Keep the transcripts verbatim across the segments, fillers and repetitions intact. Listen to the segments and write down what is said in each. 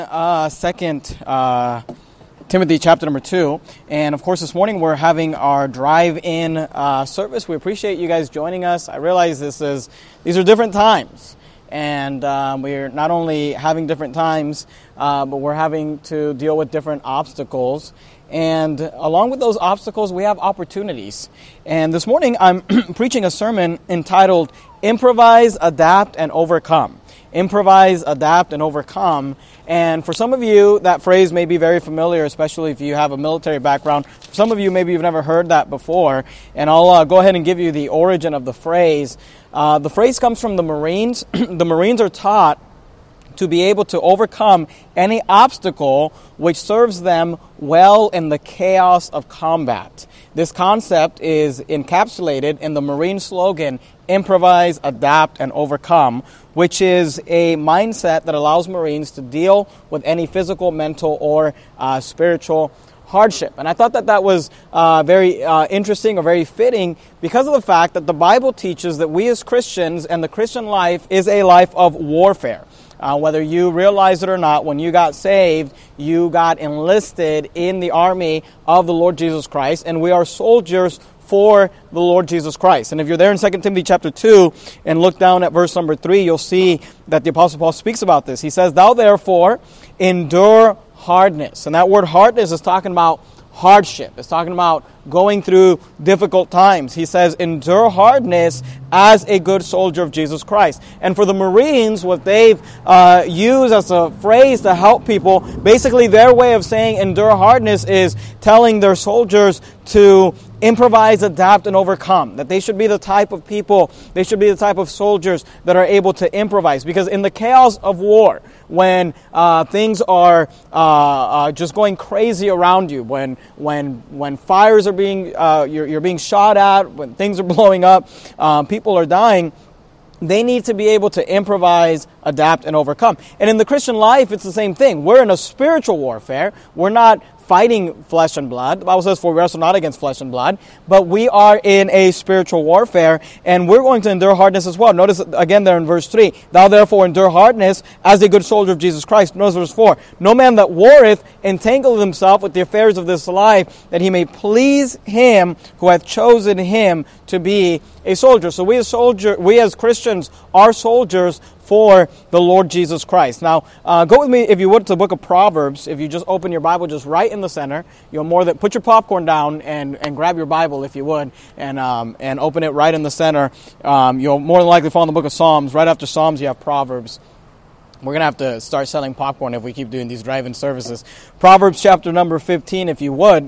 Uh, second uh, Timothy chapter number two. And of course, this morning we're having our drive-in uh, service. We appreciate you guys joining us. I realize this is these are different times. And um, we're not only having different times, uh, but we're having to deal with different obstacles. And along with those obstacles, we have opportunities. And this morning, I'm preaching a sermon entitled, Improvise, Adapt, and Overcome. Improvise, adapt, and overcome. And for some of you, that phrase may be very familiar, especially if you have a military background. For some of you, maybe you've never heard that before. And I'll uh, go ahead and give you the origin of the phrase. Uh, the phrase comes from the Marines. The Marines are taught to be able to overcome any obstacle which serves them well in the chaos of combat. This concept is encapsulated in the Marine slogan, Improvise, Adapt, and Overcome, which is a mindset that allows Marines to deal with any physical, mental, or uh, spiritual hardship. And I thought that that was uh, very uh, interesting or very fitting because of the fact that the Bible teaches that we as Christians and the Christian life is a life of warfare. Uh, whether you realize it or not, when you got saved, you got enlisted in the army of the Lord Jesus Christ, and we are soldiers for the Lord Jesus Christ. And if you're there in Second Timothy chapter two and look down at verse number three, you'll see that the Apostle Paul speaks about this. He says, "Thou therefore endure hardness." And that word hardness is talking about hardship. It's talking about going through difficult times. He says, endure hardness as a good soldier of Jesus Christ. And for the Marines, what they've uh, used as a phrase to help people, basically their way of saying endure hardness is telling their soldiers to improvise, adapt, and overcome. That they should be the type of people, they should be the type of soldiers that are able to improvise. Because in the chaos of war, when uh, things are uh, uh, just going crazy around you, when when when fires are being uh, you're, you're being shot at, when things are blowing up, um, people are dying, they need to be able to improvise, adapt, and overcome. And in the Christian life, it's the same thing. We're in a spiritual warfare. We're not fighting flesh and blood. The Bible says, for we wrestle not against flesh and blood, but we are in a spiritual warfare, and we're going to endure hardness as well. Notice again there in verse three, "Thou therefore endure hardness as a good soldier of Jesus Christ." Notice verse four, "No man that warreth entangleth himself with the affairs of this life, that he may please him who hath chosen him to be a soldier." So we as soldier, we as Christians are soldiers for the Lord Jesus Christ. Now, uh, go with me, if you would, to the book of Proverbs. If you just open your Bible just right in the center, you'll more than put your popcorn down and, and grab your Bible, if you would, and um, and open it right in the center. Um, you'll more than likely fall in the book of Psalms. Right after Psalms, you have Proverbs. We're going to have to start selling popcorn if we keep doing these drive-in services. Proverbs chapter number fifteen, if you would.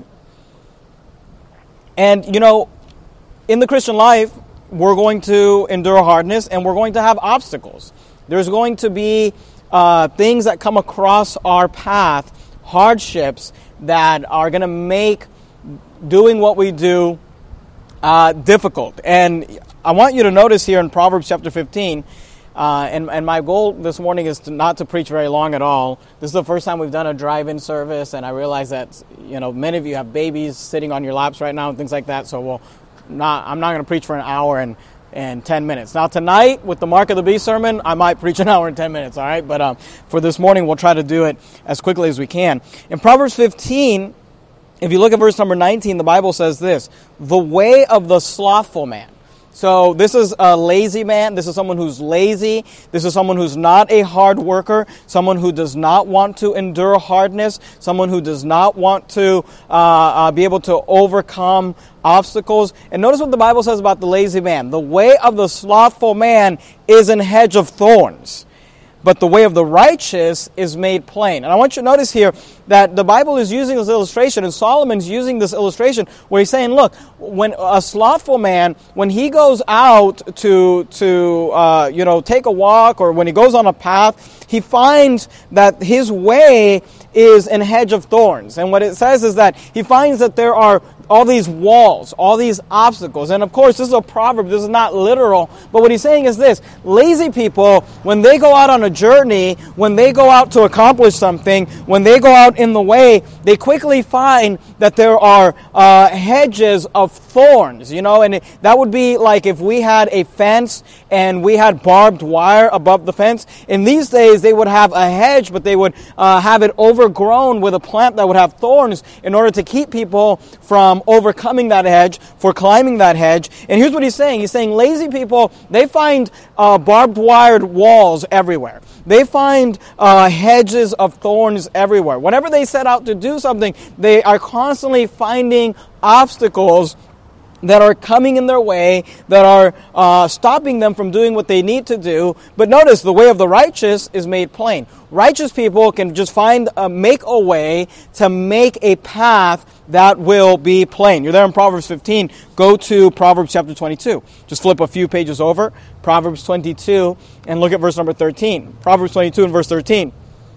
And, you know, in the Christian life, we're going to endure hardness and we're going to have obstacles. There's going to be uh, things that come across our path, hardships that are going to make doing what we do uh, difficult. And I want you to notice here in Proverbs chapter fifteen, uh, and, and my goal this morning is to not to preach very long at all. This is the first time we've done a drive-in service, and I realize that, you know, many of you have babies sitting on your laps right now and things like that, so we'll not, I'm not going to preach for an hour and and ten minutes. Now tonight, with the Mark of the Beast sermon, I might preach an hour and ten minutes, all right? But um, for this morning, we'll try to do it as quickly as we can. In Proverbs fifteen, if you look at verse number nineteen, the Bible says this, "The way of the slothful man." So this is a lazy man. This is someone who's lazy. This is someone who's not a hard worker, someone who does not want to endure hardness, someone who does not want to uh, uh, be able to overcome obstacles. And notice what the Bible says about the lazy man. "The way of the slothful man is an hedge of thorns, but the way of the righteous is made plain." And I want you to notice here that the Bible is using this illustration, and Solomon's using this illustration where he's saying, look, when a slothful man, when he goes out to, to uh, you know, take a walk, or when he goes on a path, he finds that his way is an hedge of thorns. And what it says is that he finds that there are all these walls, all these obstacles. And of course, this is a proverb. This is not literal. But what he's saying is this. Lazy people, when they go out on a journey, when they go out to accomplish something, when they go out in the way, they quickly find that there are uh, hedges of thorns, you know, and it, that would be like if we had a fence and we had barbed wire above the fence. In these days, they would have a hedge, but they would uh, have it overgrown with a plant that would have thorns in order to keep people from overcoming that hedge, for climbing that hedge. And here's what he's saying. He's saying lazy people, they find uh, barbed wired walls everywhere. They find uh, hedges of thorns everywhere. Whenever they set out to do something, they are constantly finding obstacles that are coming in their way, that are uh, stopping them from doing what they need to do. But notice, the way of the righteous is made plain. Righteous people can just find, uh, make a way to make a path that will be plain. You're there in Proverbs fifteen. Go to Proverbs chapter twenty-two. Just flip a few pages over. Proverbs twenty-two, and look at verse number thirteen. Proverbs twenty-two and verse thirteen.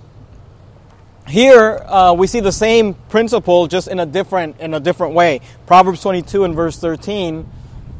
Here uh, we see the same principle, just in a different in a different way. Proverbs twenty-two and verse thirteen.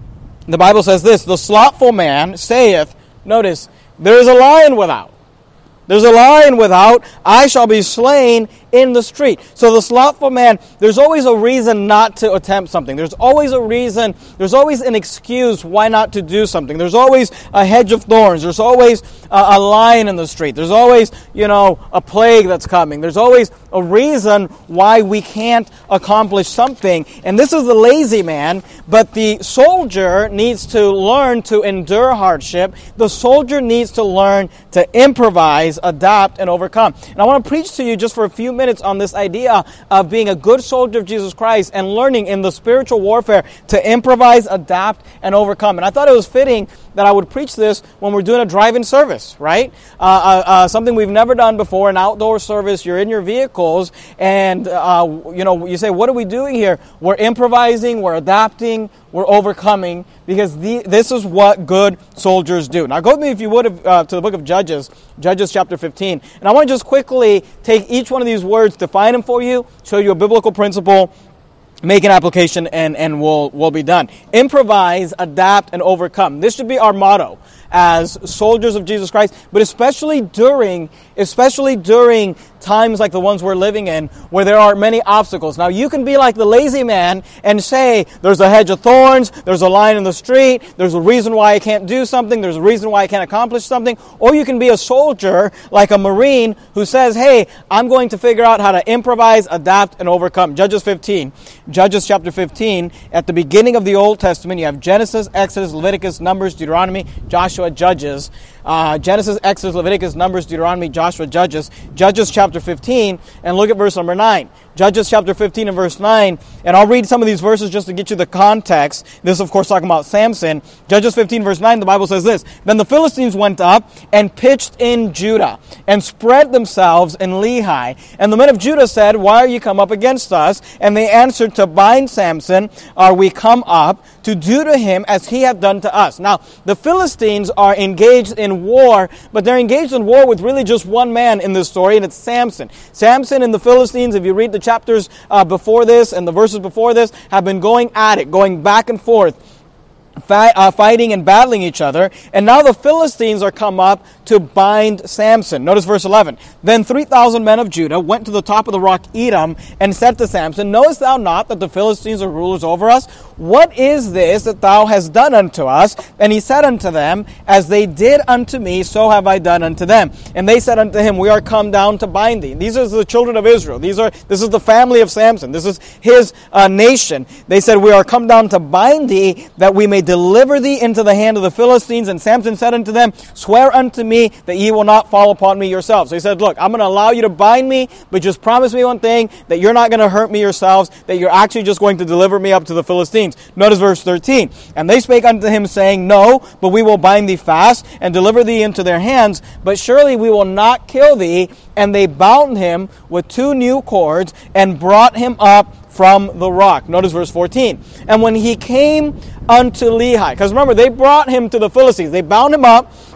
The Bible says this: the slothful man saith, notice, there is a lion without. There's a lion without, I shall be slain in the street. So the slothful man, there's always a reason not to attempt something. There's always a reason, there's always an excuse why not to do something. There's always a hedge of thorns. There's always a, a lion in the street. There's always, you know, a plague that's coming. There's always a reason why we can't accomplish something. And this is the lazy man, but the soldier needs to learn to endure hardship. The soldier needs to learn to improvise, adapt, and overcome. And I want to preach to you just for a few minutes on this idea of being a good soldier of Jesus Christ and learning in the spiritual warfare to improvise, adapt, and overcome. And I thought it was fitting that I would preach this when we're doing a drive-in service, right? Uh, uh, uh, something we've never done before, an outdoor service. You're in your vehicles, and uh, you know, you say, what are we doing here? We're improvising, we're adapting, we're overcoming, because the, this is what good soldiers do. Now go with me, if you would, uh, to the book of Judges, Judges chapter fifteen. And I want to just quickly take each one of these words, define them for you, show you a biblical principle, make an application, and, and we'll, we'll be done. Improvise, adapt, and overcome. This should be our motto as soldiers of Jesus Christ, but especially during, especially during times like the ones we're living in, where there are many obstacles. Now, you can be like the lazy man and say, there's a hedge of thorns, there's a lion in the street, there's a reason why I can't do something, there's a reason why I can't accomplish something. Or you can be a soldier, like a Marine, who says, hey, I'm going to figure out how to improvise, adapt, and overcome. Judges fifteen. Judges chapter fifteen. At the beginning of the Old Testament, you have Genesis, Exodus, Leviticus, Numbers, Deuteronomy, Joshua, Judges. Uh, Genesis, Exodus, Leviticus, Numbers, Deuteronomy, Joshua, Judges. Judges chapter fifteen, and look at verse number nine. Judges chapter fifteen and verse nine, and I'll read some of these verses just to get you the context. This is, of course, talking about Samson. Judges fifteen verse nine, the Bible says this: Then the Philistines went up and pitched in Judah, and spread themselves in Lehi. And the men of Judah said, Why are you come up against us? And they answered, To bind Samson are we come up, to do to him as he hath done to us. Now, the Philistines are engaged in war, but they're engaged in war with really just one man in this story, and it's Samson. Samson and the Philistines, if you read the chapters uh, before this and the verses before this, have been going at it, going back and forth, Fight, uh, fighting and battling each other. And now the Philistines are come up to bind Samson. Notice verse eleven. Then three thousand men of Judah went to the top of the rock Edom and said to Samson, Knowest thou not that the Philistines are rulers over us? What is this that thou hast done unto us? And he said unto them, As they did unto me, so have I done unto them. And they said unto him, We are come down to bind thee. These are the children of Israel. These are This is the family of Samson. This is his uh, nation. They said, We are come down to bind thee, that we may deliver thee into the hand of the Philistines. And Samson said unto them, Swear unto me that ye will not fall upon me yourselves. So he said, Look, I'm going to allow you to bind me, but just promise me one thing, that you're not going to hurt me yourselves, that you're actually just going to deliver me up to the Philistines. Notice verse thirteen. And they spake unto him, saying, No, but we will bind thee fast, and deliver thee into their hands, but surely we will not kill thee. And they bound him with two new cords, and brought him up from the rock. Notice verse fourteen. And when he came unto Lehi, because remember, they brought him to the Philistines. They bound him up,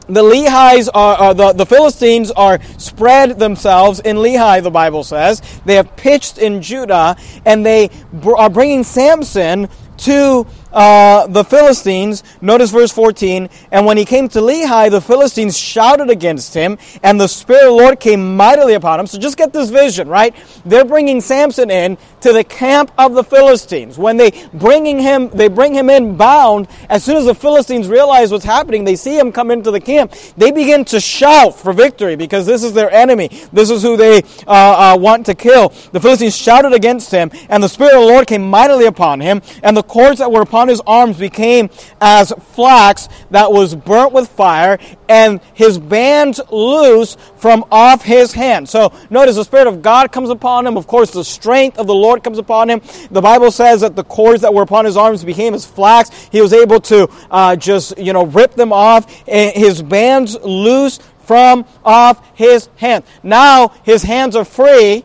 the Lehi's are, are the, the Philistines are spread themselves in Lehi, the Bible says. They have pitched in Judah, and they br- are bringing Samson to uh, the Philistines. Notice verse fourteen. And when he came to Lehi, the Philistines shouted against him, and the Spirit of the Lord came mightily upon him. So just get this vision, right? They're bringing Samson in to the camp of the Philistines. When they bringing him, they bring him in bound. As soon as the Philistines realize what's happening, they see him come into the camp. They begin to shout for victory because this is their enemy. This is who they uh, uh, want to kill. The Philistines shouted against him, and the Spirit of the Lord came mightily upon him, and the cords that were upon his arms became as flax that was burnt with fire, and his bands loose from off his hand. So notice the Spirit of God comes upon him. Of course, the strength of the Lord comes upon him. The Bible says that the cords that were upon his arms became as flax. He was able to uh, just, you know, rip them off. His bands loose from off his hand. Now his hands are free,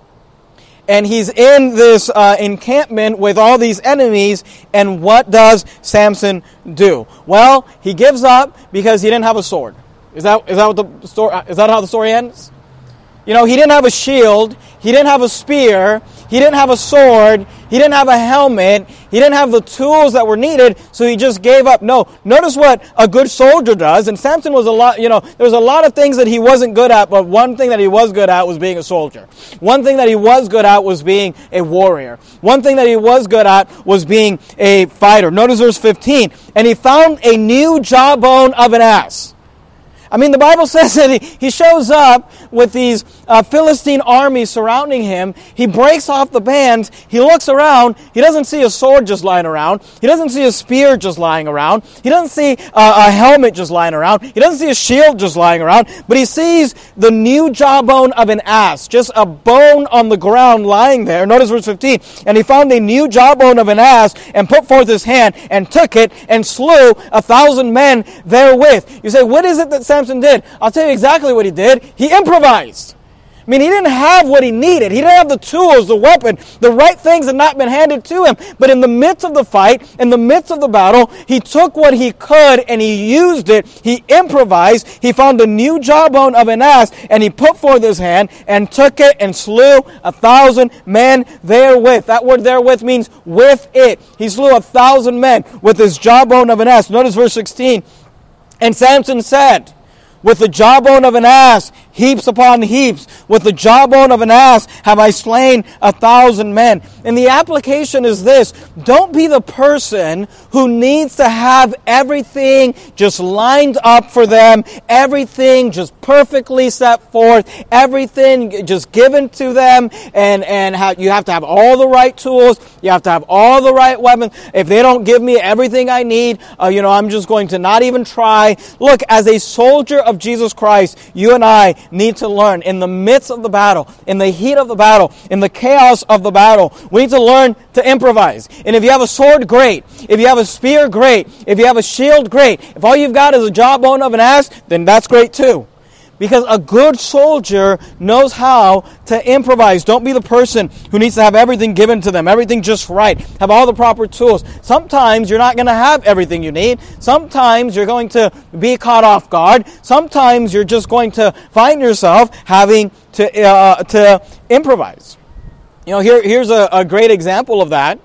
and he's in this uh, encampment with all these enemies. And what does Samson do? Well, he gives up because he didn't have a sword. Is that is that what the story? Is that how the story ends? You know, he didn't have a shield. He didn't have a spear. He didn't have a sword. He didn't have a helmet. He didn't have the tools that were needed, so he just gave up. No, notice what a good soldier does. And Samson was a lot, you know, there was a lot of things that he wasn't good at, but one thing that he was good at was being a soldier. One thing that he was good at was being a warrior. One thing that he was good at was being a fighter. Notice verse fifteen. And he found a new jawbone of an ass. I mean, the Bible says that he, he shows up with these uh, Philistine armies surrounding him. He breaks off the bands. He looks around. He doesn't see a sword just lying around. He doesn't see a spear just lying around. He doesn't see uh, a helmet just lying around. He doesn't see a shield just lying around. But he sees the new jawbone of an ass, just a bone on the ground lying there. Notice verse fifteen. And he found a new jawbone of an ass and put forth his hand and took it and slew a thousand men therewith. You say, what is it that Samson did? I'll tell you exactly what he did. He improvised. I mean, he didn't have what he needed. He didn't have the tools, the weapon, the right things had not been handed to him. But in the midst of the fight, in the midst of the battle, he took what he could and he used it. He improvised. He found a new jawbone of an ass and he put forth his hand and took it and slew a thousand men therewith. That word therewith means with it. He slew a thousand men with his jawbone of an ass. Notice verse sixteen. And Samson said, with the jawbone of an ass, heaps upon heaps. With the jawbone of an ass have I slain a thousand men. And the application is this. Don't be the person who needs to have everything just lined up for them. Everything just perfectly set forth. Everything just given to them. And, and how, you have to have all the right tools. You have to have all the right weapons. If they don't give me everything I need, uh, you know, I'm just going to not even try. Look, as a soldier of Jesus Christ, you and I need to learn in the midst of the battle, in the heat of the battle, in the chaos of the battle, we need to learn to improvise. And if you have a sword, great. If you have a spear, great. If you have a shield, great. If all you've got is a jawbone of an ass, then that's great too. Because a good soldier knows how to improvise. Don't be the person who needs to have everything given to them, everything just right, have all the proper tools. Sometimes you're not going to have everything you need. Sometimes you're going to be caught off guard. Sometimes you're just going to find yourself having to uh, to improvise. You know, here here's a, a great example of that.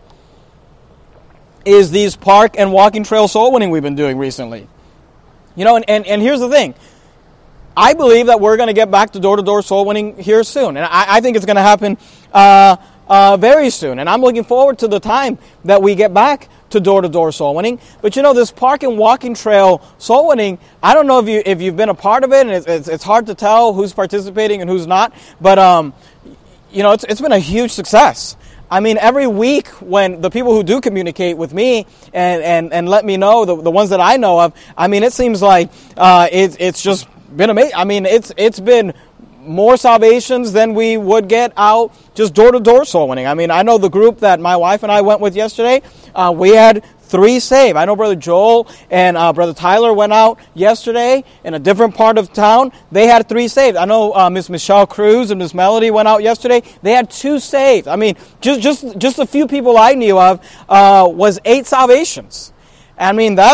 Is these park and walking trail soul winning we've been doing recently. You know, and, and, and here's the thing. I believe that we're going to get back to door-to-door soul winning here soon. And I, I think it's going to happen uh, uh, very soon. And I'm looking forward to the time that we get back to door-to-door soul winning. But you know, this park and walking trail soul winning, I don't know if, you, if you've been a part of it, and it's, it's, it's hard to tell who's participating and who's not. But, um, you know, it's, it's been a huge success. I mean, every week when the people who do communicate with me and, and, and let me know, the, the ones that I know of, I mean, it seems like uh, it, it's just been amazing. I mean, it's it's been more salvations than we would get out just door-to-door soul winning. I mean, I know the group that my wife and I went with yesterday, uh, we had three saved. I know Brother Joel and uh, Brother Tyler went out yesterday in a different part of town. They had three saved. I know uh, Miss Michelle Cruz and Miss Melody went out yesterday. They had two saved. I mean, just just just a few people I knew of uh, was eight salvations. I mean, that's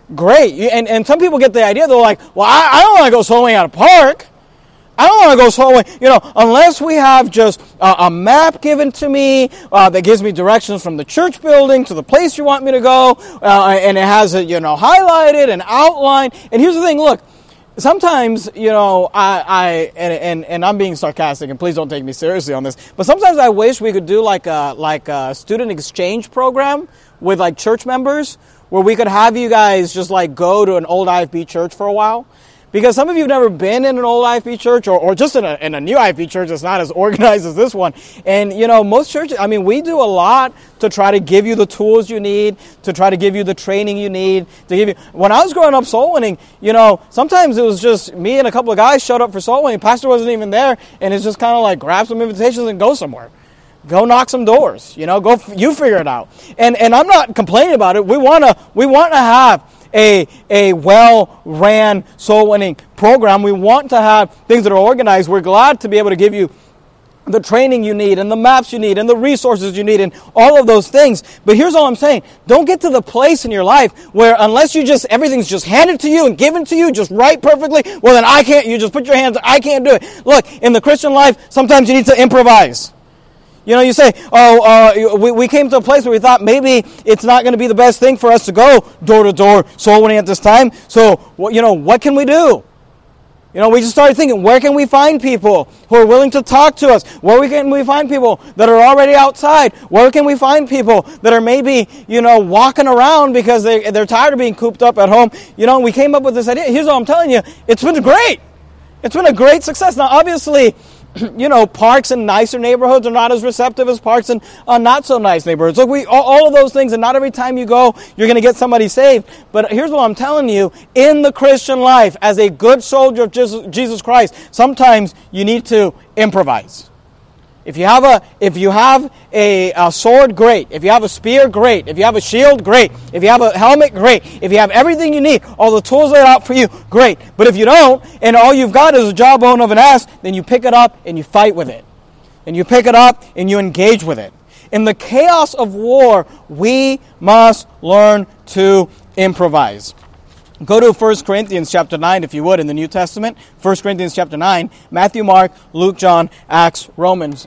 great. And, and some people get the idea, they're like, well, I, I don't want to go soul winning at a park. I don't want to go soul winning, you know, unless we have just uh, a map given to me uh, that gives me directions from the church building to the place you want me to go, uh, and it has it, you know, highlighted and outlined. And here's the thing, look, sometimes, you know, I, I and, and, and I'm being sarcastic, and please don't take me seriously on this, but sometimes I wish we could do like a, like a student exchange program with like church members, where we could have you guys just like go to an old I F B church for a while. Because some of you have never been in an old I F B church, or, or just in a, in a new I F B church that's not as organized as this one. And, you know, most churches, I mean, we do a lot to try to give you the tools you need, to try to give you the training you need, to give you... When I was growing up soul winning, you know, sometimes it was just me and a couple of guys showed up for soul winning. Pastor wasn't even there, and it's just kind of like grab some invitations and go somewhere. Go knock some doors, you know, go, you figure it out. And, and I'm not complaining about it. We want to, we want to have a, a well-ran soul-winning program. We want to have things that are organized. We're glad to be able to give you the training you need and the maps you need and the resources you need and all of those things. But here's all I'm saying. Don't get to the place in your life where unless you just, everything's just handed to you and given to you just right perfectly, well then I can't, you just put your hands, I can't do it. Look, in the Christian life, sometimes you need to improvise. You know, you say, oh, uh, we, we came to a place where we thought maybe it's not going to be the best thing for us to go door to door soul winning at this time. So, well, you know, what can we do? You know, we just started thinking, where can we find people who are willing to talk to us? Where can we find people that are already outside? Where can we find people that are maybe, you know, walking around because they, they're tired of being cooped up at home? You know, we came up with this idea. Here's what I'm telling you. It's been great. It's been a great success. Now, obviously, you know, parks in nicer neighborhoods are not as receptive as parks in uh, not so nice neighborhoods. Look, we all, all of those things, and not every time you go, you're going to get somebody saved. But here's what I'm telling you. In the Christian life, as a good soldier of Jesus Christ, sometimes you need to improvise. If you have a if you have a, a sword, great. If you have a spear, great. If you have a shield, great. If you have a helmet, great. If you have everything you need, all the tools laid out for you, great. But if you don't, and all you've got is a jawbone of an ass, then you pick it up and you fight with it. And you pick it up and you engage with it. In the chaos of war, we must learn to improvise. Go to First Corinthians chapter nine, if you would, in the New Testament. First Corinthians chapter nine, Matthew, Mark, Luke, John, Acts, Romans.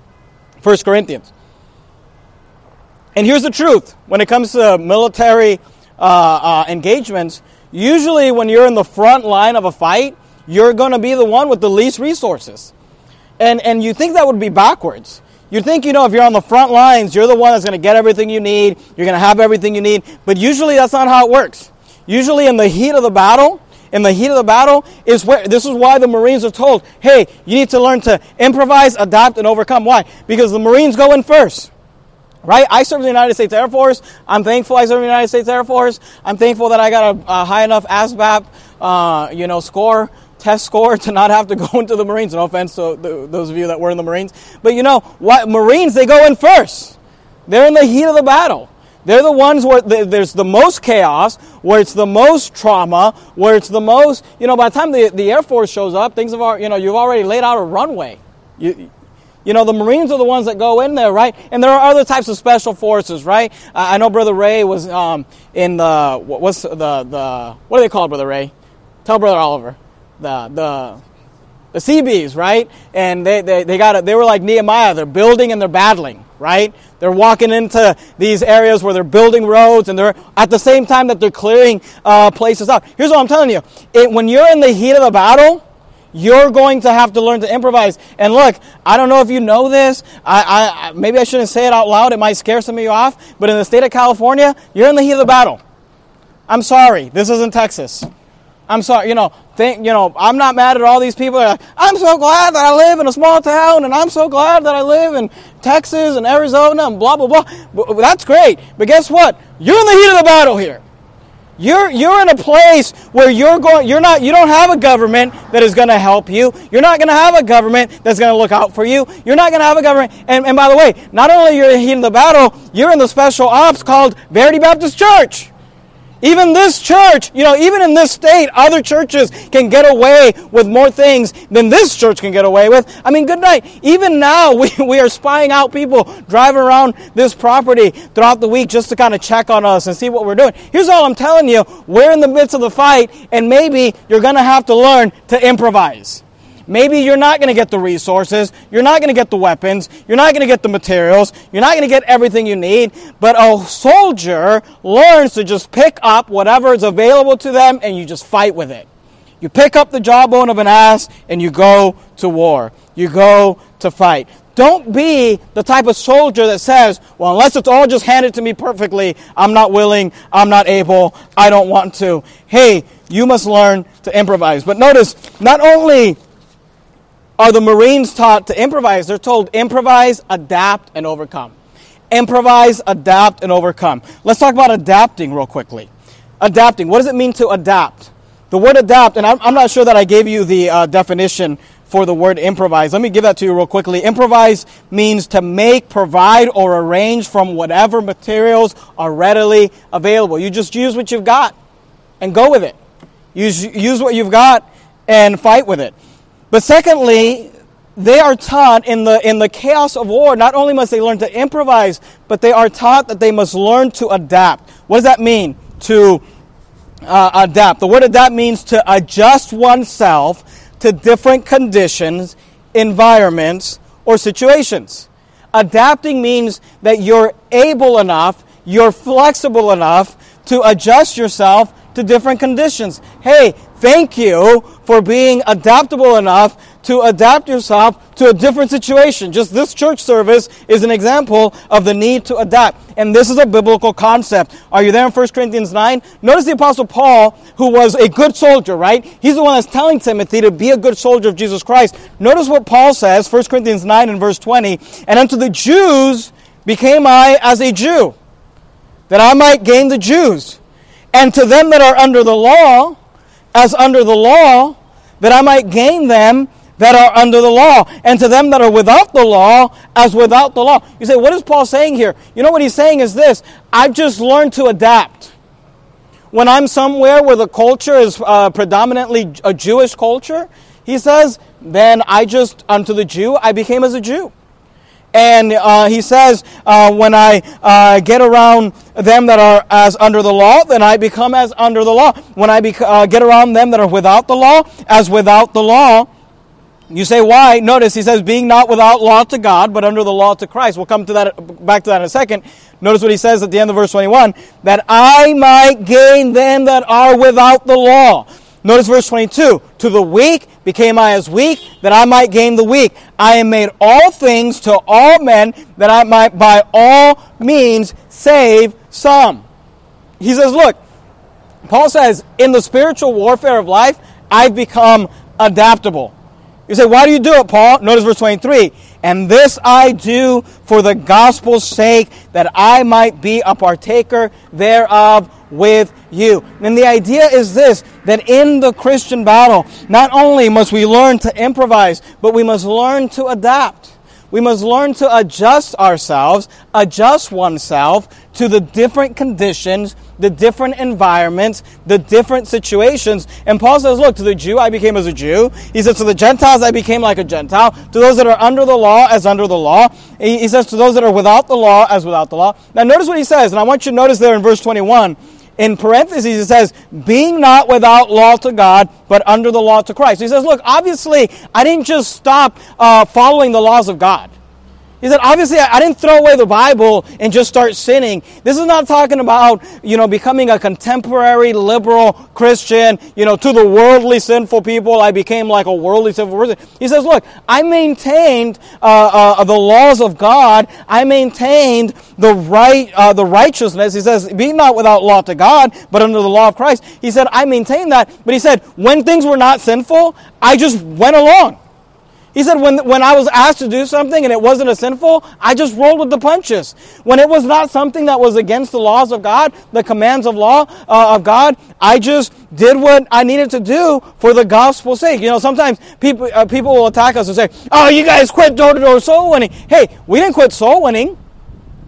First Corinthians. And here's the truth. When it comes to military uh, uh, engagements, usually when you're in the front line of a fight, you're going to be the one with the least resources. And, and you think that would be backwards. You think, you know, if you're on the front lines, you're the one that's going to get everything you need. You're going to have everything you need. But usually that's not how it works. Usually in the heat of the battle, in the heat of the battle is where, this is why the Marines are told, hey, you need to learn to improvise, adapt, and overcome. Why? Because the Marines go in first. Right? I served in the United States Air Force. I'm thankful I served in the United States Air Force. I'm thankful that I got a, a high enough A S V A P, uh, you know, score, test score to not have to go into the Marines. No offense to the, those of you that were in the Marines. But you know, what Marines, they go in first. They're in the heat of the battle. They're the ones where there's the most chaos, where it's the most trauma, where it's the most, you know, by the time the, the Air Force shows up, things have already, you know, you've already laid out a runway. You, you know, the Marines are the ones that go in there, right? And there are other types of special forces, right? I, I know Brother Ray was um, in the, what's the, the, what do they call it, Brother Ray? Tell Brother Oliver. The, the, the C Bs, right? And they, they, they got it, they were like Nehemiah. They're building and they're battling, right? They're walking into these areas where they're building roads, and they're at the same time that they're clearing uh, places out. Here's what I'm telling you. It, when you're in the heat of the battle, you're going to have to learn to improvise. And look, I don't know if you know this. I, I maybe I shouldn't say it out loud. It might scare some of you off. But in the state of California, you're in the heat of the battle. I'm sorry. This isn't Texas. I'm sorry, you know, think, you know, I'm not mad at all these people. Like, I'm so glad that I live in a small town, and I'm so glad that I live in Texas and Arizona and blah, blah, blah. But that's great. But guess what? You're in the heat of the battle here. You're you're in a place where you're going, you're not, you don't have a government that is going to help you. You're not going to have a government that's going to look out for you. You're not going to have a government. And, and by the way, not only are you in the heat of the battle, you're in the special ops called Verity Baptist Church. Even this church, you know, even in this state, other churches can get away with more things than this church can get away with. I mean, good night. Even now, we, we are spying out people driving around this property throughout the week just to kind of check on us and see what we're doing. Here's all I'm telling you. We're in the midst of the fight, and maybe you're going to have to learn to improvise. Maybe you're not going to get the resources, you're not going to get the weapons, you're not going to get the materials, you're not going to get everything you need, but a soldier learns to just pick up whatever is available to them and you just fight with it. You pick up the jawbone of an ass and you go to war. You go to fight. Don't be the type of soldier that says, well, unless it's all just handed to me perfectly, I'm not willing, I'm not able, I don't want to. Hey, you must learn to improvise. But notice, not only are the Marines taught to improvise, they're told improvise, adapt, and overcome. Improvise, adapt, and overcome. Let's talk about adapting real quickly. Adapting. What does it mean to adapt? The word adapt, and I'm, I'm not sure that I gave you the uh, definition for the word improvise. Let me give that to you real quickly. Improvise means to make, provide, or arrange from whatever materials are readily available. You just use what you've got and go with it. Use, use what you've got and fight with it. But secondly, they are taught in the in the chaos of war, not only must they learn to improvise, but they are taught that they must learn to adapt. What does that mean, to uh, adapt? The word adapt means to adjust oneself to different conditions, environments, or situations. Adapting means that you're able enough, you're flexible enough to adjust yourself to different conditions. Hey, thank you for being adaptable enough to adapt yourself to a different situation. Just this church service is an example of the need to adapt. And this is a biblical concept. Are you there in First Corinthians nine? Notice the Apostle Paul, who was a good soldier, right? He's the one that's telling Timothy to be a good soldier of Jesus Christ. Notice what Paul says, First Corinthians nine and verse twenty. And unto the Jews became I as a Jew, that I might gain the Jews. And to them that are under the law, as under the law, that I might gain them that are under the law. And to them that are without the law, as without the law. You say, what is Paul saying here? You know what he's saying is this: I've just learned to adapt. When I'm somewhere where the culture is uh, predominantly a Jewish culture, he says, then I just, unto the Jew, I became as a Jew. And uh, he says, uh, when I uh, get around them that are as under the law, then I become as under the law. When I bec- uh, get around them that are without the law, as without the law. You say, why? Notice he says, being not without law to God, but under the law to Christ. We'll come to that back to that in a second. Notice what he says at the end of verse twenty-one, that I might gain them that are without the law. Notice verse twenty-two, to the weak became I as weak, that I might gain the weak. I am made all things to all men, that I might by all means save some. He says, look, Paul says, in the spiritual warfare of life, I've become adaptable. You say, why do you do it, Paul? Notice verse twenty-three. And this I do for the gospel's sake, that I might be a partaker thereof with you. And the idea is this, that in the Christian battle, not only must we learn to improvise, but we must learn to adapt. We must learn to adjust ourselves, adjust oneself to the different conditions, the different environments, the different situations. And Paul says, look, to the Jew I became as a Jew. He says, to the Gentiles I became like a Gentile. To those that are under the law as under the law. He says, to those that are without the law as without the law. Now notice what he says, and I want you to notice there in verse twenty-one, in parentheses, it says, being not without law to God, but under the law to Christ. He says, look, obviously, I didn't just stop uh, following the laws of God. He said, obviously, I didn't throw away the Bible and just start sinning. This is not talking about, you know, becoming a contemporary liberal Christian, you know, to the worldly sinful people. I became like a worldly sinful person. He says, look, I maintained uh, uh, the laws of God. I maintained the right, uh, the righteousness. He says, be not without law to God, but under the law of Christ. He said, I maintained that. But he said, when things were not sinful, I just went along. He said, when, when I was asked to do something and it wasn't a sinful, I just rolled with the punches. When it was not something that was against the laws of God, the commands of law uh, of God, I just did what I needed to do for the gospel's sake. You know, sometimes people uh, people will attack us and say, oh, you guys quit door-to-door soul winning. Hey, we didn't quit soul winning.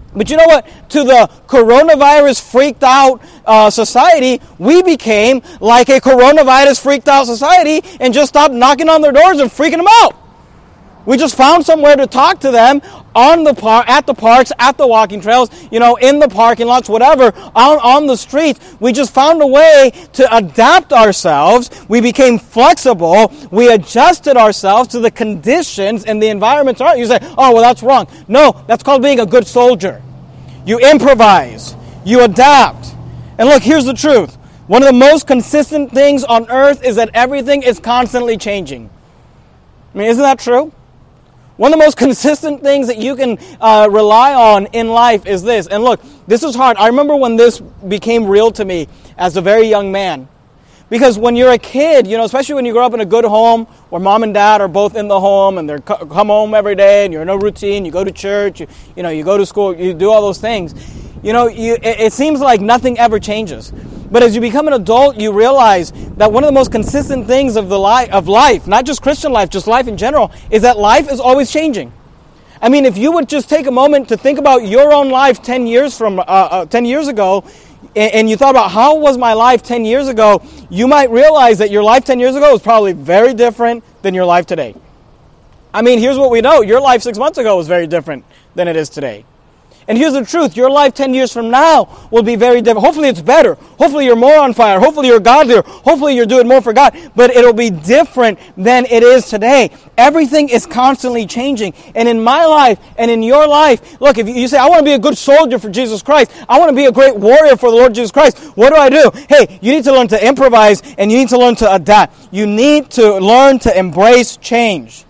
But you know what? To the coronavirus freaked out uh, society, we became like a coronavirus freaked out society and just stopped knocking on their doors and freaking them out. We just found somewhere to talk to them on the par- at the parks, at the walking trails, you know, in the parking lots, whatever, on, on the streets. We just found a way to adapt ourselves. We became flexible. We adjusted ourselves to the conditions and the environments. You say, oh, well, that's wrong. No, that's called being a good soldier. You improvise. You adapt. And look, here's the truth. One of the most consistent things on earth is that everything is constantly changing. I mean, isn't that true? One of the most consistent things that you can uh, rely on in life is this. And look, this is hard. I remember when this became real to me as a very young man. Because when you're a kid, you know, especially when you grow up in a good home where mom and dad are both in the home and they come home every day and you're in a routine, you go to church, you, you know, you go to school, you do all those things. You know, you, it, it seems like nothing ever changes. But as you become an adult, you realize that one of the most consistent things of the li- of life, not just Christian life, just life in general, is that life is always changing. I mean, if you would just take a moment to think about your own life ten years from uh, uh, ten years ago, and, and you thought about how was my life ten years ago, you might realize that your life ten years ago was probably very different than your life today. I mean, here's what we know: your life six months ago was very different than it is today. And here's the truth. Your life ten years from now will be very different. Hopefully it's better. Hopefully you're more on fire. Hopefully you're godlier. Hopefully you're doing more for God. But it'll be different than it is today. Everything is constantly changing. And in my life and in your life, look, if you say, I want to be a good soldier for Jesus Christ. I want to be a great warrior for the Lord Jesus Christ. What do I do? Hey, you need to learn to improvise and you need to learn to adapt. You need to learn to embrace change.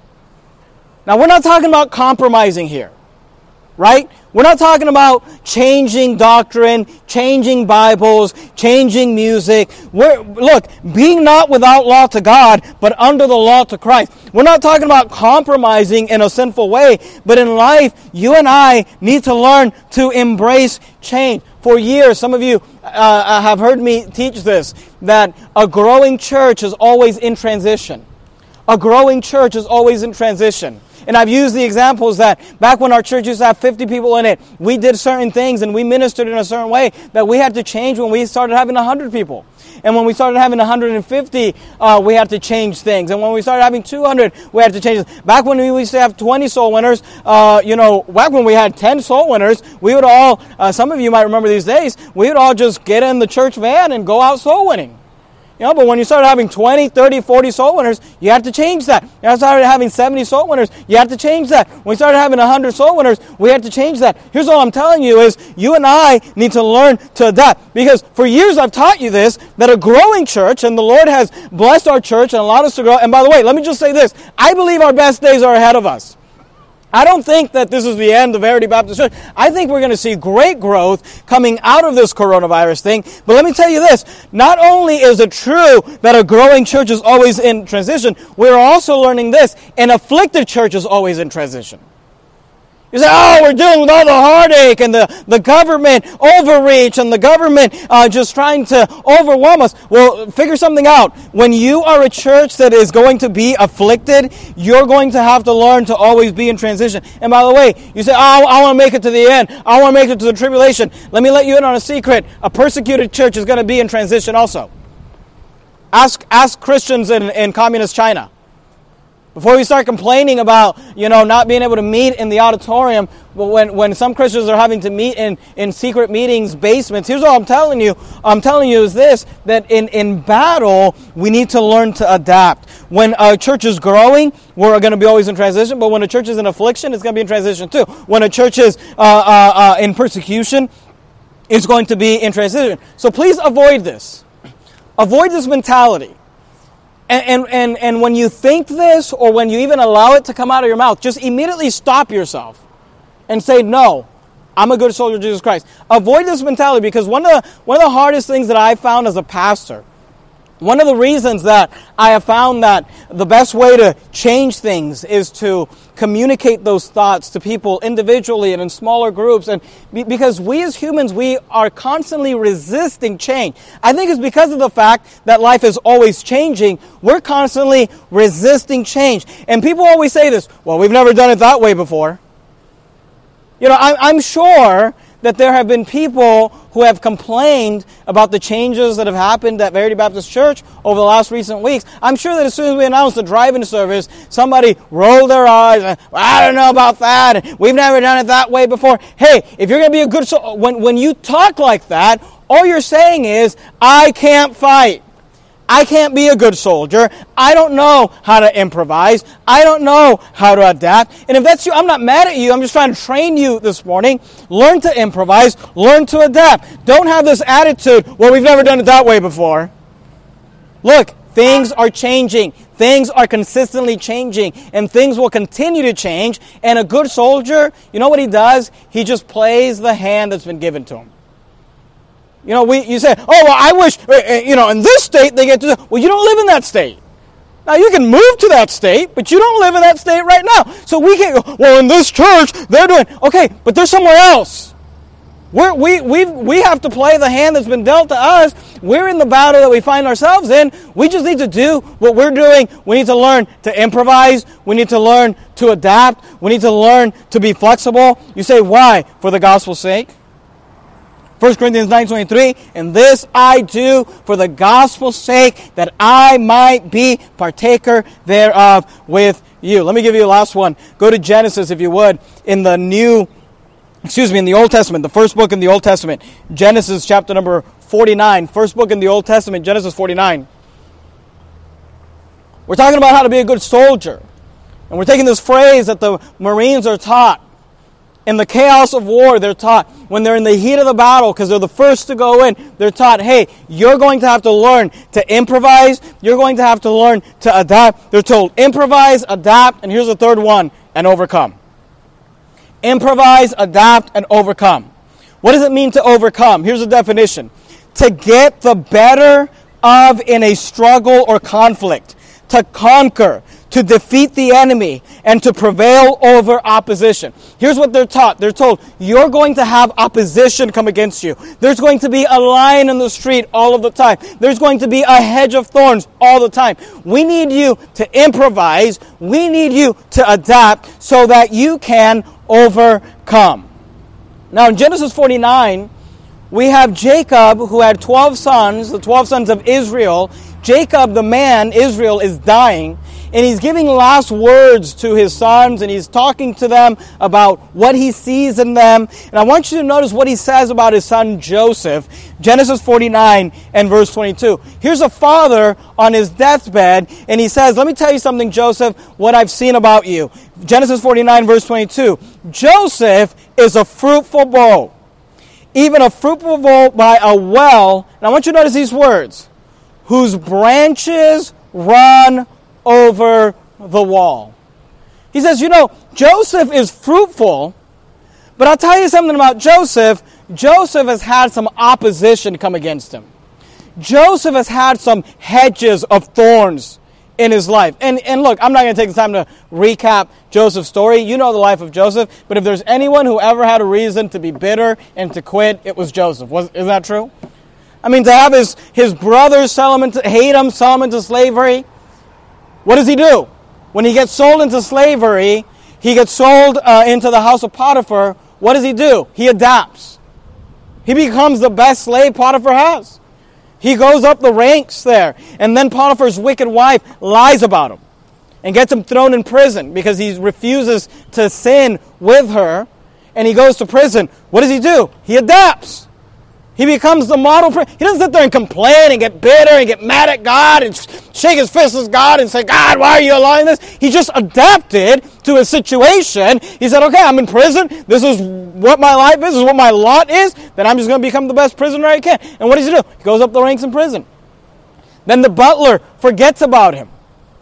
Now, we're not talking about compromising here, right? We're not talking about changing doctrine, changing Bibles, changing music. We're, look, being not without law to God, but under the law to Christ. We're not talking about compromising in a sinful way, but in life, you and I need to learn to embrace change. For years, some of you uh, have heard me teach this, that a growing church is always in transition. A growing church is always in transition. And I've used the examples that back when our church used to have fifty people in it, we did certain things and we ministered in a certain way that we had to change when we started having one hundred people. And when we started having one hundred fifty, uh, we had to change things. And when we started having two hundred, we had to change things. Back when we used to have twenty soul winners, uh, you know, back when we had ten soul winners, we would all, uh, some of you might remember these days, we would all just get in the church van and go out soul winning. You know, but when you started having twenty, thirty, forty soul winners, you had to change that. When you started having seventy soul winners, you had to change that. When we started having one hundred soul winners, we had to change that. Here's all I'm telling you is you and I need to learn to adapt. Because for years I've taught you this, that a growing church, and the Lord has blessed our church and allowed us to grow. And by the way, let me just say this. I believe our best days are ahead of us. I don't think that this is the end of Verity Baptist Church. I think we're going to see great growth coming out of this coronavirus thing. But let me tell you this. Not only is it true that a growing church is always in transition, we're also learning this. An afflicted church is always in transition. You say, oh, we're dealing with all the heartache and the, the government overreach and the government uh, just trying to overwhelm us. Well, figure something out. When you are a church that is going to be afflicted, you're going to have to learn to always be in transition. And by the way, you say, oh, I want to make it to the end. I want to make it to the tribulation. Let me let you in on a secret. A persecuted church is going to be in transition also. Ask, ask Christians in, in communist China. Before we start complaining about, you know, not being able to meet in the auditorium, but when, when some Christians are having to meet in, in secret meetings, basements, here's what I'm telling you. I'm telling you is this, that in, in battle, we need to learn to adapt. When a church is growing, we're going to be always in transition, but when a church is in affliction, it's going to be in transition too. When a church is uh, uh, uh, in persecution, it's going to be in transition. So please avoid this. Avoid this mentality. And, and and and when you think this, or when you even allow it to come out of your mouth, just immediately stop yourself and say, no, I'm a good soldier of Jesus Christ. Avoid this mentality, because one of the, one of the hardest things that I found as a pastor, one of the reasons that I have found that the best way to change things is to communicate those thoughts to people individually and in smaller groups. And because we as humans, we are constantly resisting change. I think it's because of the fact that life is always changing. We're constantly resisting change. And people always say this, well, we've never done it that way before. You know, I'm, I'm sure that there have been people who have complained about the changes that have happened at Verity Baptist Church over the last recent weeks. I'm sure that as soon as we announced the drive-in service, somebody rolled their eyes, and, well, I don't know about that, and we've never done it that way before. Hey, if you're going to be a good soul, when, when you talk like that, all you're saying is, I can't fight. I can't be a good soldier. I don't know how to improvise. I don't know how to adapt. And if that's you, I'm not mad at you. I'm just trying to train you this morning. Learn to improvise. Learn to adapt. Don't have this attitude, well, we've never done it that way before. Look, things are changing. Things are consistently changing. And things will continue to change. And a good soldier, you know what he does? He just plays the hand that's been given to him. You know, we you say, oh, well, I wish, you know, in this state they get to, well, you don't live in that state. Now, you can move to that state, but you don't live in that state right now. So we can't go, well, in this church, they're doing, okay, but they're somewhere else. We're, we we we have to play the hand that's been dealt to us. We're in the battle that we find ourselves in. We just need to do what we're doing. We need to learn to improvise. We need to learn to adapt. We need to learn to be flexible. You say, why? For the gospel's sake. First Corinthians nine twenty-three, and this I do for the gospel's sake, that I might be partaker thereof with you. Let me give you the last one. Go to Genesis, if you would, in the New, excuse me, in the Old Testament, the first book in the Old Testament, Genesis chapter number forty-nine, first book in the Old Testament, Genesis forty-nine. We're talking about how to be a good soldier. And we're taking this phrase that the Marines are taught. In the chaos of war, they're taught, when they're in the heat of the battle, because they're the first to go in, they're taught, hey, you're going to have to learn to improvise. You're going to have to learn to adapt. They're told, improvise, adapt, and here's the third one, and overcome. Improvise, adapt, and overcome. What does it mean to overcome? Here's the definition. To get the better of in a struggle or conflict. To conquer. To defeat the enemy and to prevail over opposition. Here's what they're taught. They're told, you're going to have opposition come against you. There's going to be a lion in the street all of the time. There's going to be a hedge of thorns all the time. We need you to improvise. We need you to adapt so that you can overcome. Now in Genesis forty-nine, we have Jacob, who had twelve sons, the twelve sons of Israel. Jacob, the man, Israel, is dying. And he's giving last words to his sons, and he's talking to them about what he sees in them. And I want you to notice what he says about his son Joseph. Genesis forty-nine and verse twenty-two. Here's a father on his deathbed, and he says, let me tell you something, Joseph, what I've seen about you. Genesis forty-nine, verse twenty-two. Joseph is a fruitful bough, even a fruitful bough by a well. And I want you to notice these words. Whose branches run over the wall. He says, you know, Joseph is fruitful, but I'll tell you something about Joseph. Joseph has had some opposition come against him. Joseph has had some hedges of thorns in his life. And and look, I'm not going to take the time to recap Joseph's story. You know the life of Joseph. But if there's anyone who ever had a reason to be bitter and to quit, it was Joseph. Was, isn't that true? I mean, to have his, his brothers sell him into, hate him, sell him into slavery. What does he do? When he gets sold into slavery, he gets sold uh, into the house of Potiphar. What does he do? He adapts. He becomes the best slave Potiphar has. He goes up the ranks there. And then Potiphar's wicked wife lies about him and gets him thrown in prison because he refuses to sin with her. And he goes to prison. What does he do? He adapts. He becomes the model. He doesn't sit there and complain and get bitter and get mad at God and shake his fist at God and say, God, why are you allowing this? He just adapted to his situation. He said, okay, I'm in prison. This is what my life is. This is what my lot is. Then I'm just going to become the best prisoner I can. And what does he do? He goes up the ranks in prison. Then the butler forgets about him.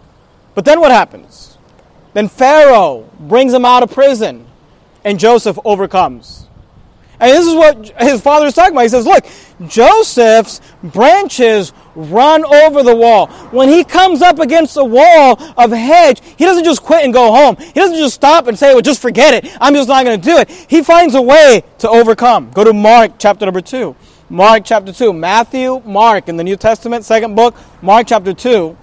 But then what happens? Then Pharaoh brings him out of prison and Joseph overcomes. And this is what his father is talking about. He says, look, Joseph's branches run over the wall. When he comes up against the wall of hedge, he doesn't just quit and go home. He doesn't just stop and say, well, just forget it. I'm just not going to do it. He finds a way to overcome. Go to Mark chapter number two. Mark chapter two. Matthew, Mark in the New Testament, second book, Mark chapter two.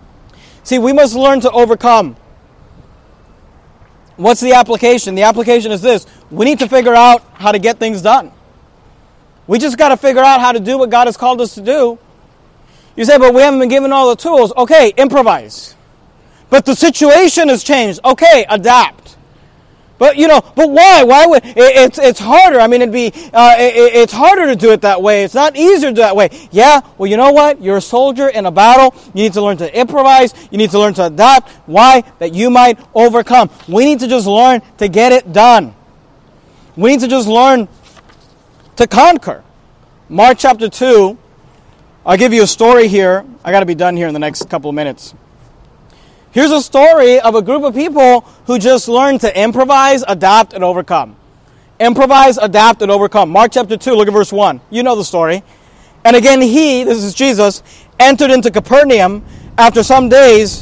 See, we must learn to overcome. What's the application? The application is this. we need to figure out how to get things done. We just got to figure out how to do what God has called us to do. You say, but we haven't been given all the tools. Okay, improvise. But the situation has changed. Okay, adapt. But, you know, but why? Why would, it, it's it's harder. I mean, it'd be, uh, it, it's harder to do it that way. It's not easier to do it that way. Yeah, well, you know what? You're a soldier in a battle. You need to learn to improvise. You need to learn to adapt. Why? That you might overcome. We need to just learn to get it done. We need to just learn to conquer. Mark chapter two, I'll give you a story here. I got to be done here in the next couple of minutes. Here's a story of a group of people who just learned to improvise, adapt, and overcome. Improvise, adapt, and overcome. Mark chapter two, look at verse one. You know the story. And again he, this is Jesus, entered into Capernaum after some days,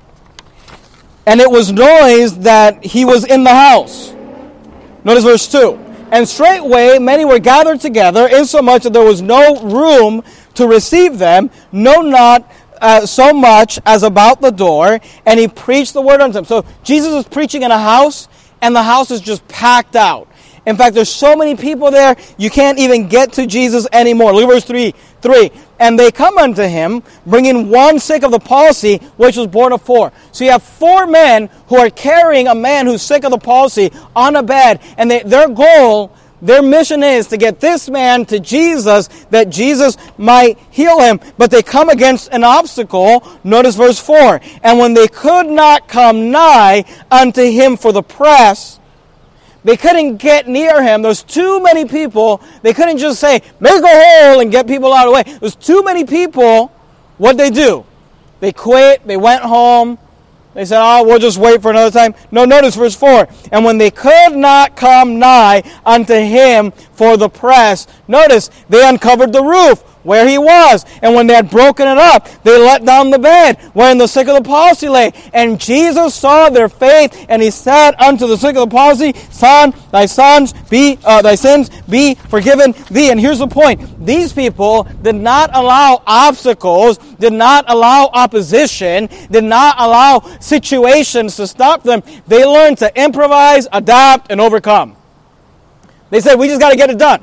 and it was noised that he was in the house. Notice verse two. And straightway many were gathered together, insomuch that there was no room to receive them, no not Uh, so much as about the door, and he preached the word unto them. So Jesus is preaching in a house, and the house is just packed out. In fact, there's so many people there, you can't even get to Jesus anymore. Look at verse three. three. And they come unto him, bringing one sick of the palsy, which was born of four. So you have four men who are carrying a man who's sick of the palsy on a bed, and they, their goal, their mission is to get this man to Jesus, that Jesus might heal him. But they come against an obstacle. Notice verse four. And when they could not come nigh unto him for the press, they couldn't get near him. There's too many people. They couldn't just say, make a hole and get people out of the way. There's too many people. What'd they do? They quit. They went home. They said, oh, we'll just wait for another time. No, notice verse four. And when they could not come nigh unto him for the press, notice, they uncovered the roof where he was. And when they had broken it up, they let down the bed wherein the sick of the palsy lay. And Jesus saw their faith, and he said unto the sick of the palsy, Son, thy sons be uh, thy sins be forgiven thee. And here's the point. These people did not allow obstacles, did not allow opposition, did not allow situations to stop them. They learned to improvise, adapt, and overcome. They said, we just got to get it done.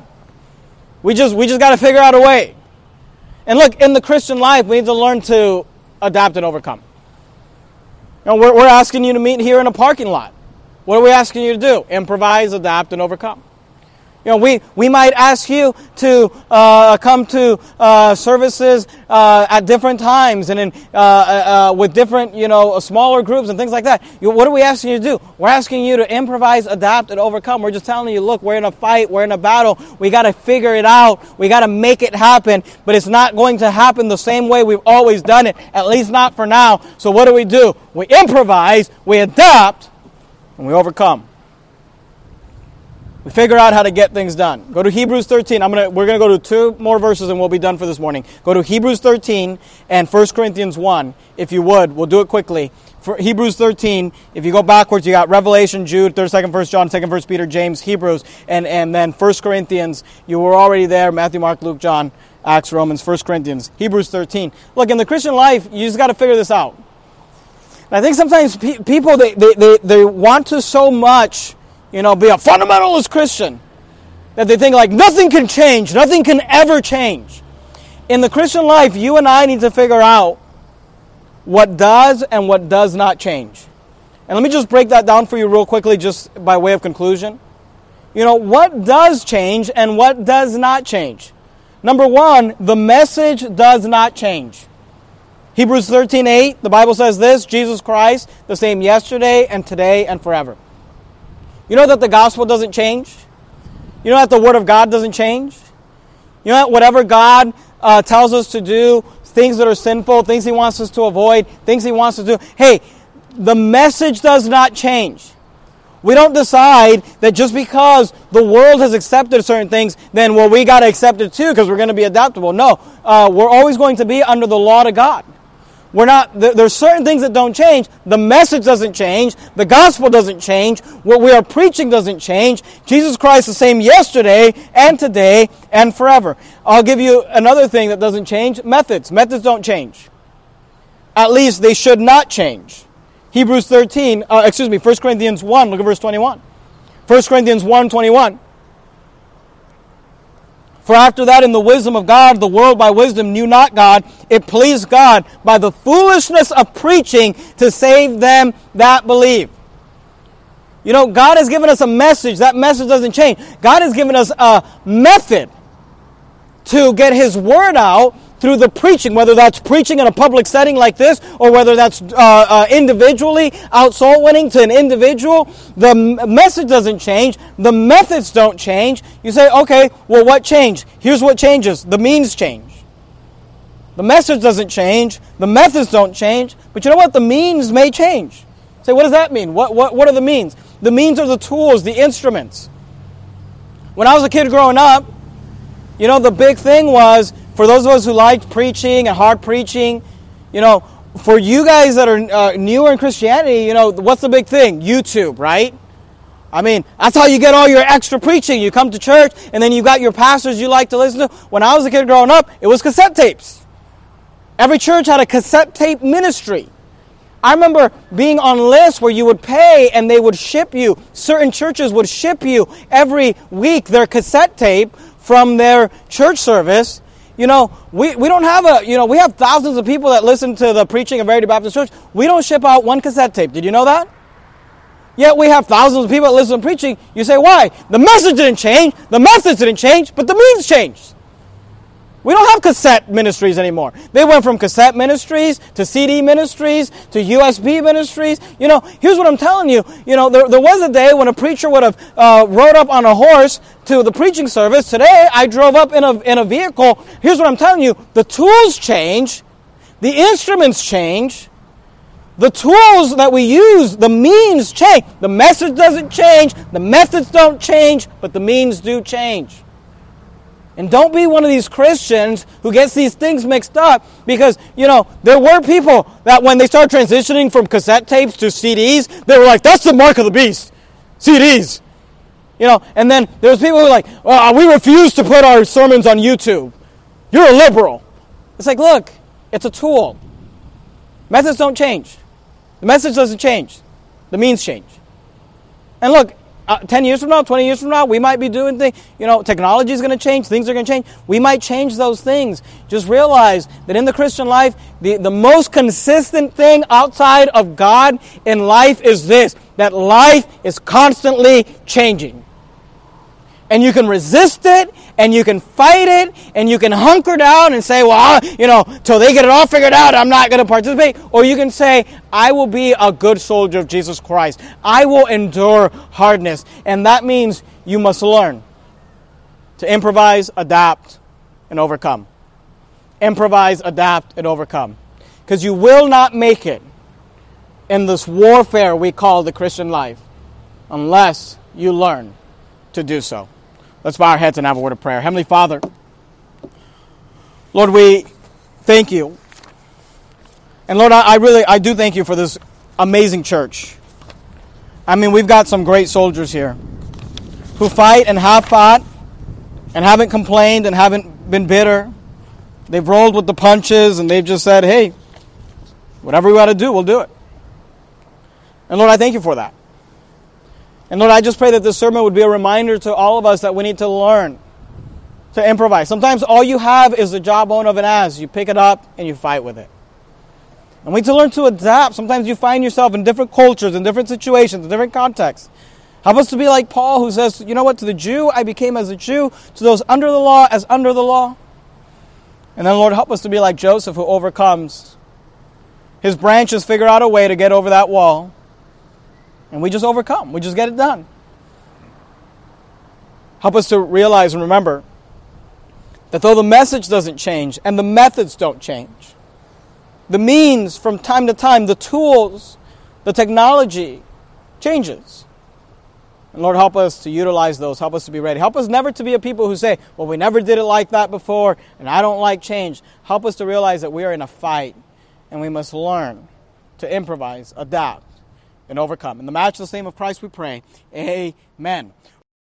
We just we just got to figure out a way. And look, in the Christian life, we need to learn to adapt and overcome. You know, we're, we're asking you to meet here in a parking lot. What are we asking you to do? Improvise, adapt, and overcome. You know, we, we might ask you to uh, come to uh, services uh, at different times and in uh, uh, with different, you know, smaller groups and things like that. You, what are we asking you to do? We're asking you to improvise, adapt, and overcome. We're just telling you, look, we're in a fight, we're in a battle. We got to figure it out. We got to make it happen. But it's not going to happen the same way we've always done it, at least not for now. So what do we do? We improvise, we adapt, and we overcome. We figure out how to get things done. Go to Hebrews thirteen. I'm gonna we're gonna go to two more verses and we'll be done for this morning. Go to Hebrews thirteen and First Corinthians one, if you would. We'll do it quickly. For Hebrews thirteen, if you go backwards, you got Revelation, Jude, third, second, First John, second, First Peter, James, Hebrews, and, and then First Corinthians. You were already there. Matthew, Mark, Luke, John, Acts, Romans, First Corinthians, Hebrews thirteen. Look, in the Christian life, you just got to figure this out. And I think sometimes pe- people they, they they they want to so much, you know, be a fundamentalist Christian, that they think like nothing can change, nothing can ever change. In the Christian life, you and I need to figure out what does and what does not change. And let me just break that down for you real quickly, just by way of conclusion. You know, what does change and what does not change? Number one, the message does not change. Hebrews thirteen eight, the Bible says this, Jesus Christ, the same yesterday and today and forever. You know that the gospel doesn't change? You know that the word of God doesn't change? You know that whatever God uh, tells us to do, things that are sinful, things he wants us to avoid, things he wants us to do, hey, the message does not change. We don't decide that just because the world has accepted certain things, then, well, we got to accept it too because we're going to be adaptable. No, uh, we're always going to be under the law of God. We're not, there's certain things that don't change. The message doesn't change. The gospel doesn't change. What we are preaching doesn't change. Jesus Christ is the same yesterday and today and forever. I'll give you another thing that doesn't change. Methods. Methods don't change. At least they should not change. Hebrews thirteen, uh, excuse me, First Corinthians one, look at verse twenty-one. First Corinthians one twenty-one. For after that, in the wisdom of God, the world by wisdom knew not God. It pleased God by the foolishness of preaching to save them that believe. You know, God has given us a message. That message doesn't change. God has given us a method to get His word out through the preaching, whether that's preaching in a public setting like this, or whether that's uh, uh, individually out soul winning to an individual. The m- message doesn't change. The methods don't change. You say, okay, well, what changed? Here's what changes. The means change. The message doesn't change. The methods don't change. But you know what? The means may change. Say, what does that mean? What, what, what are the means? The means are the tools, the instruments. When I was a kid growing up, you know, the big thing was, for those of us who liked preaching and hard preaching, you know, for you guys that are uh, newer in Christianity, you know, what's the big thing? YouTube, right? I mean, that's how you get all your extra preaching. You come to church, and then you got your pastors you like to listen to. When I was a kid growing up, it was cassette tapes. Every church had a cassette tape ministry. I remember being on lists where you would pay and they would ship you. Certain churches would ship you every week their cassette tape from their church service. You know, we, we don't have a, you know, we have thousands of people that listen to the preaching of Verity Baptist Church. We don't ship out one cassette tape. Did you know that? Yet we have thousands of people that listen to preaching. You say, why? The message didn't change, the methods didn't change, but the means changed. We don't have cassette ministries anymore. They went from cassette ministries to C D ministries to U S B ministries. You know, here's what I'm telling you. You know, there, there was a day when a preacher would have uh, rode up on a horse to the preaching service. Today, I drove up in a in a vehicle. Here's what I'm telling you. The tools change. The instruments change. The tools that we use, the means change. The message doesn't change. The methods don't change, but the means do change. And don't be one of these Christians who gets these things mixed up, because, you know, there were people that when they started transitioning from cassette tapes to C Ds, they were like, that's the mark of the beast, C Ds. You know, and then there was people who were like, oh, we refuse to put our sermons on YouTube. You're a liberal. It's like, look, it's a tool. Methods don't change. The message doesn't change. The means change. And look, Uh, ten years from now, twenty years from now, we might be doing things, you know, technology is going to change, things are going to change. We might change those things. Just realize that in the Christian life, the, the most consistent thing outside of God in life is this, that life is constantly changing. And you can resist it, and you can fight it, and you can hunker down and say, well, you know, till they get it all figured out, I'm not going to participate. Or you can say, I will be a good soldier of Jesus Christ. I will endure hardness. And that means you must learn to improvise, adapt, and overcome. Improvise, adapt, and overcome. Because you will not make it in this warfare we call the Christian life unless you learn to do so. Let's bow our heads and have a word of prayer. Heavenly Father, Lord, we thank you. And Lord, I, I really, I do thank you for this amazing church. I mean, we've got some great soldiers here who fight and have fought and haven't complained and haven't been bitter. They've rolled with the punches and they've just said, hey, whatever we got to do, we'll do it. And Lord, I thank you for that. And Lord, I just pray that this sermon would be a reminder to all of us that we need to learn to improvise. Sometimes all you have is the jawbone of an ass. You pick it up and you fight with it. And we need to learn to adapt. Sometimes you find yourself in different cultures, in different situations, in different contexts. Help us to be like Paul, who says, you know what, to the Jew I became as a Jew, to those under the law as under the law. And then Lord, help us to be like Joseph, who overcomes. His branches figure out a way to get over that wall. And we just overcome. We just get it done. Help us to realize and remember that though the message doesn't change and the methods don't change, the means from time to time, the tools, the technology changes. And Lord, help us to utilize those. Help us to be ready. Help us never to be a people who say, well, we never did it like that before, and I don't like change. Help us to realize that we are in a fight, and we must learn to improvise, adapt, and overcome. In the matchless name of Christ we pray. Amen.